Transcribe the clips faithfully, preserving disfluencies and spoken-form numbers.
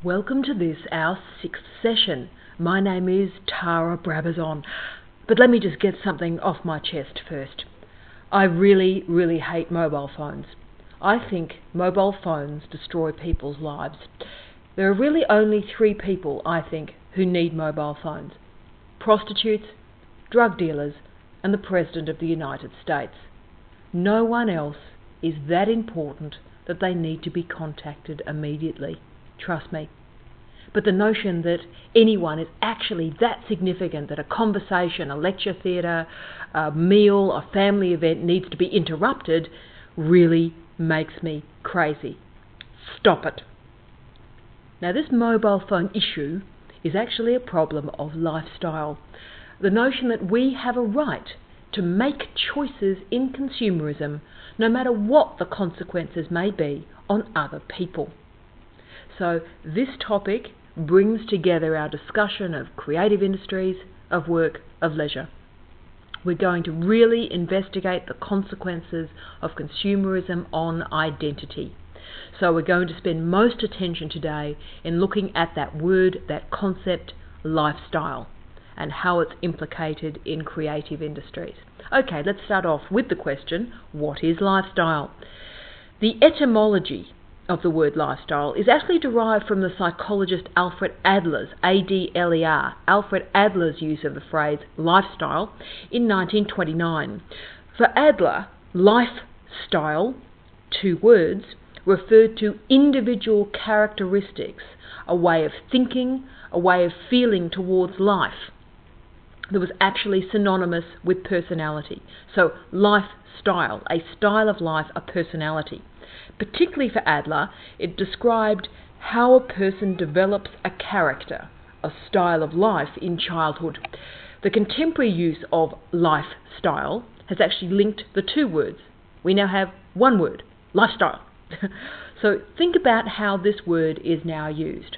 Welcome to this, our sixth session. My name is Tara Brabazon, but let me just get something off my chest first. I really, really hate mobile phones. I think mobile phones destroy people's lives. There are really only three people, I think, who need mobile phones: prostitutes, drug dealers, and the President of the United States. No one else is that important that they need to be contacted immediately. Trust me. But the notion that anyone is actually that significant that a conversation, a lecture theatre, a meal, a family event needs to be interrupted really makes me crazy. Stop it. Now, this mobile phone issue is actually a problem of lifestyle. The notion that we have a right to make choices in consumerism, no matter what the consequences may be on other people. So this topic brings together our discussion of creative industries, of work, of leisure. We're going to really investigate the consequences of consumerism on identity. So we're going to spend most attention today in looking at that word, that concept, lifestyle, and how it's implicated in creative industries. Okay, let's start off with the question, what is lifestyle? The etymology of the word lifestyle is actually derived from the psychologist Alfred Adler's, A D L E R, Alfred Adler's use of the phrase lifestyle in nineteen twenty-nine. For Adler, lifestyle, two words, referred to individual characteristics, a way of thinking, a way of feeling towards life that was actually synonymous with personality. So lifestyle, a style of life, a personality. Particularly for Adler, it described how a person develops a character, a style of life in childhood. The contemporary use of lifestyle has actually linked the two words. We now have one word, lifestyle. So think about how this word is now used.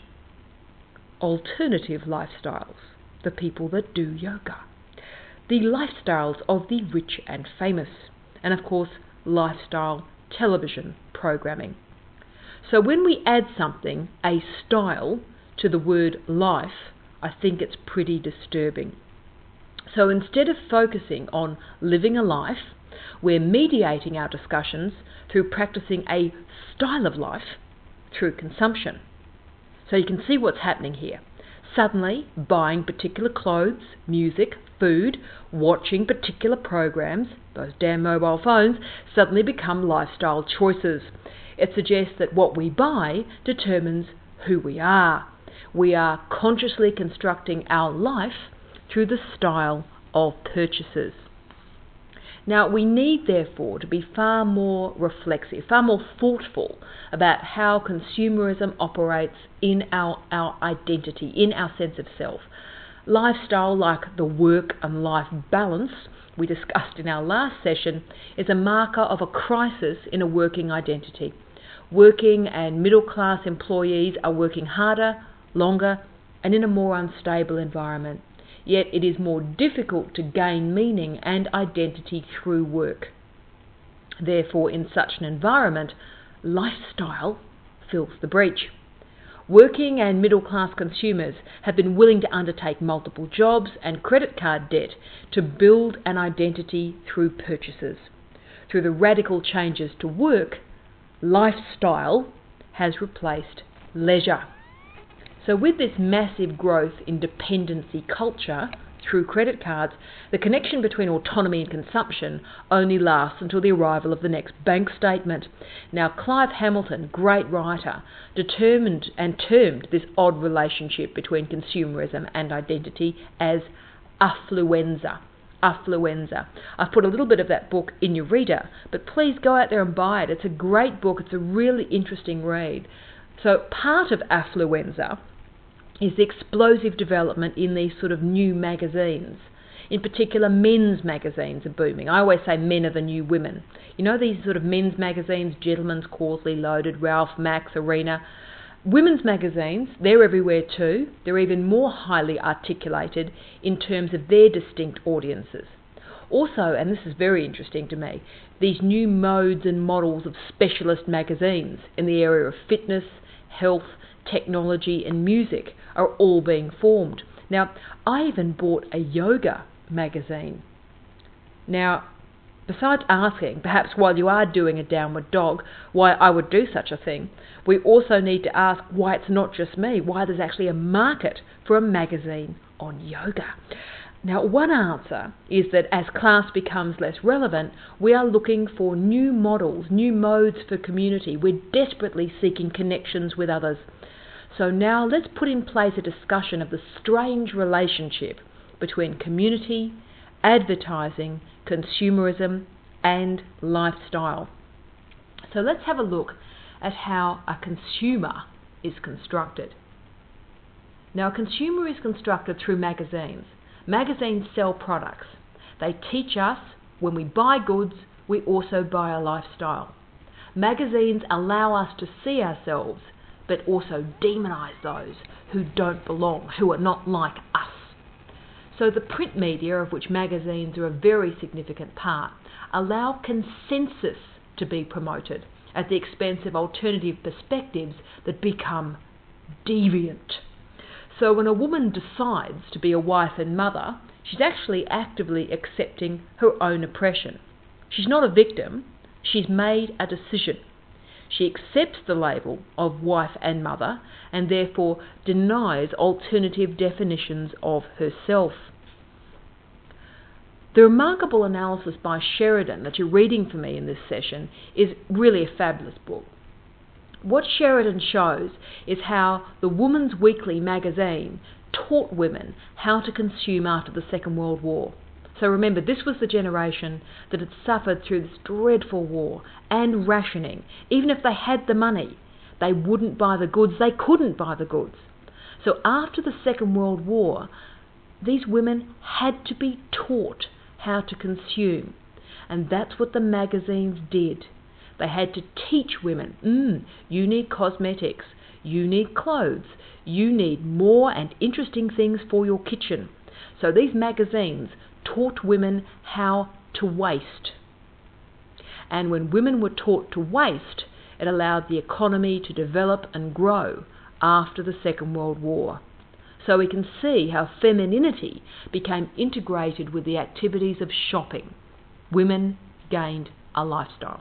Alternative lifestyles, the people that do yoga. The lifestyles of the rich and famous. And of course, lifestyle television programming. So when we add something, a style, to the word life, I think it's pretty disturbing. So instead of focusing on living a life, we're mediating our discussions through practicing a style of life through consumption. So you can see what's happening here. Suddenly, buying particular clothes, music, food, watching particular programs, those damn mobile phones, suddenly become lifestyle choices. It suggests that what we buy determines who we are. We are consciously constructing our life through the style of purchases. Now, we need, therefore, to be far more reflexive, far more thoughtful about how consumerism operates in our, our identity, in our sense of self. Lifestyle, like the work and life balance we discussed in our last session, is a marker of a crisis in a working identity. Working and middle-class employees are working harder, longer, and in a more unstable environment. Yet it is more difficult to gain meaning and identity through work. Therefore, in such an environment, lifestyle fills the breach. Working and middle-class consumers have been willing to undertake multiple jobs and credit card debt to build an identity through purchases. Through the radical changes to work, lifestyle has replaced leisure. So with this massive growth in dependency culture through credit cards, the connection between autonomy and consumption only lasts until the arrival of the next bank statement. Now, Clive Hamilton, great writer, determined and termed this odd relationship between consumerism and identity as affluenza. Affluenza. I've put a little bit of that book in your reader, but please go out there and buy it. It's a great book. It's a really interesting read. So part of affluenza is the explosive development in these sort of new magazines. In particular, men's magazines are booming. I always say men are the new women. You know these sort of men's magazines, Gentleman's Quarterly, Loaded, Ralph, Max, Arena. Women's magazines, they're everywhere too. They're even more highly articulated in terms of their distinct audiences. Also, and this is very interesting to me, these new modes and models of specialist magazines in the area of fitness, health, technology and music are all being formed. Now, I even bought a yoga magazine. Now, besides asking, perhaps while you are doing a downward dog, why I would do such a thing, we also need to ask why it's not just me, why there's actually a market for a magazine on yoga. Now, one answer is that as class becomes less relevant, we are looking for new models, new modes for community. We're desperately seeking connections with others. So now let's put in place a discussion of the strange relationship between community, advertising, consumerism, and lifestyle. So let's have a look at how a consumer is constructed. Now, a consumer is constructed through magazines. Magazines sell products. They teach us when we buy goods, we also buy a lifestyle. Magazines allow us to see ourselves, but also demonize those who don't belong, who are not like us. So the print media, of which magazines are a very significant part, allow consensus to be promoted at the expense of alternative perspectives that become deviant. So when a woman decides to be a wife and mother, she's actually actively accepting her own oppression. She's not a victim, she's made a decision. She accepts the label of wife and mother and therefore denies alternative definitions of herself. The remarkable analysis by Sheridan that you're reading for me in this session is really a fabulous book. What Sheridan shows is how the Woman's Weekly magazine taught women how to consume after the Second World War. So remember, this was the generation that had suffered through this dreadful war and rationing. Even if they had the money, they wouldn't buy the goods. They couldn't buy the goods. So after the Second World War, these women had to be taught how to consume. And that's what the magazines did. They had to teach women, mm, you need cosmetics, you need clothes, you need more and interesting things for your kitchen. So these magazines taught women how to waste. And when women were taught to waste, it allowed the economy to develop and grow after the Second World War. So we can see how femininity became integrated with the activities of shopping. Women gained a lifestyle.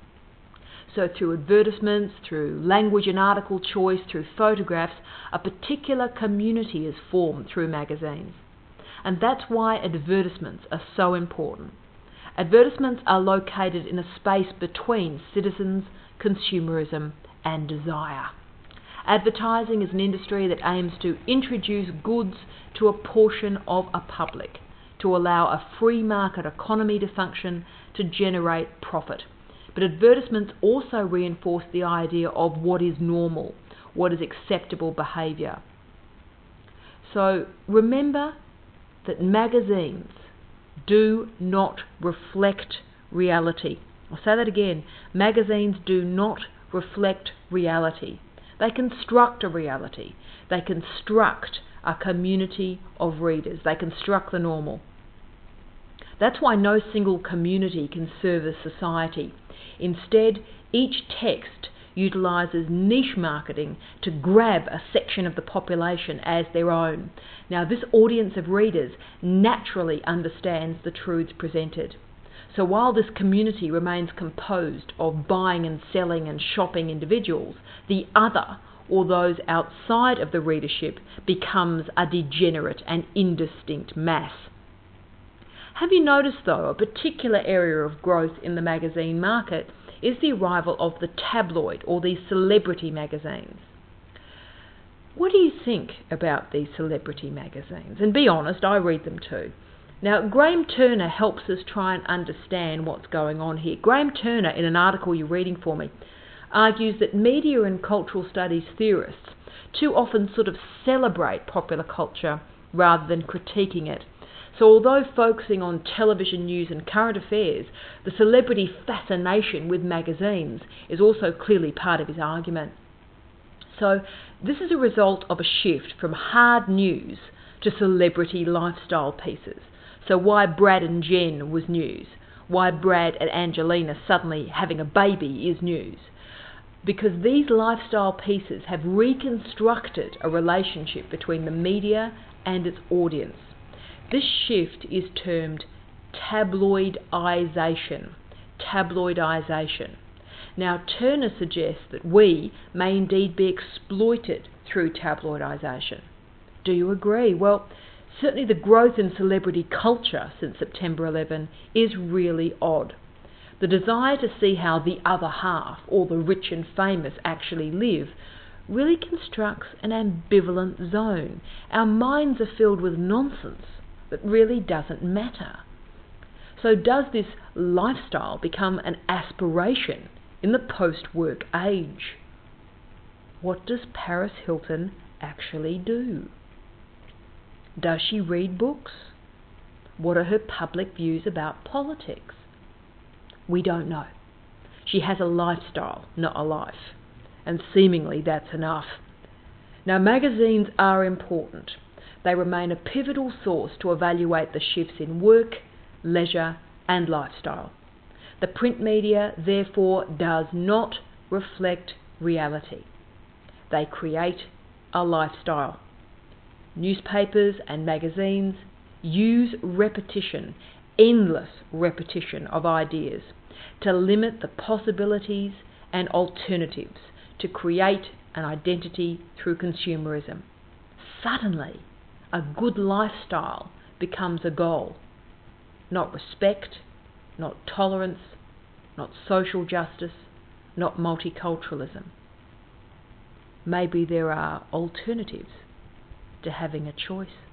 So through advertisements, through language and article choice, through photographs, a particular community is formed through magazines. And that's why advertisements are so important. Advertisements are located in a space between citizens, consumerism, and desire. Advertising is an industry that aims to introduce goods to a portion of a public, to allow a free market economy to function, to generate profit. But advertisements also reinforce the idea of what is normal, what is acceptable behaviour. So remember that magazines do not reflect reality. I'll say that again. Magazines do not reflect reality. They construct a reality. They construct a community of readers. They construct the normal. That's why no single community can serve a society. Instead, each text utilises niche marketing to grab a section of the population as their own. Now, this audience of readers naturally understands the truths presented. So while this community remains composed of buying and selling and shopping individuals, the other, or those outside of the readership, becomes a degenerate and indistinct mass. Have you noticed, though, a particular area of growth in the magazine market is the arrival of the tabloid or these celebrity magazines? What do you think about these celebrity magazines? And be honest, I read them too. Now, Graham Turner helps us try and understand what's going on here. Graham Turner, in an article you're reading for me, argues that media and cultural studies theorists too often sort of celebrate popular culture rather than critiquing it. So although focusing on television news and current affairs, the celebrity fascination with magazines is also clearly part of his argument. So this is a result of a shift from hard news to celebrity lifestyle pieces. So why Brad and Jen was news, why Brad and Angelina suddenly having a baby is news. because these lifestyle pieces have reconstructed a relationship between the media and its audience. This shift is termed tabloidization. Tabloidization. Now, Turner suggests that we may indeed be exploited through tabloidization. Do you agree? Well, certainly the growth in celebrity culture since September eleventh is really odd. The desire to see how the other half, or the rich and famous, actually live really constructs an ambivalent zone. Our minds are filled with nonsense that really doesn't matter. So does this lifestyle become an aspiration in the post-work age? What does Paris Hilton actually do? Does she read books? What are her public views about politics? We don't know. She has a lifestyle, not a life. And seemingly that's enough. Now, magazines are important. They remain a pivotal source to evaluate the shifts in work, leisure, and lifestyle. The print media, therefore, does not reflect reality. They create a lifestyle. Newspapers and magazines use repetition, endless repetition of ideas, to limit the possibilities and alternatives to create an identity through consumerism. Suddenly, a good lifestyle becomes a goal. Not respect, not tolerance, not social justice, not multiculturalism. Maybe there are alternatives to having a choice.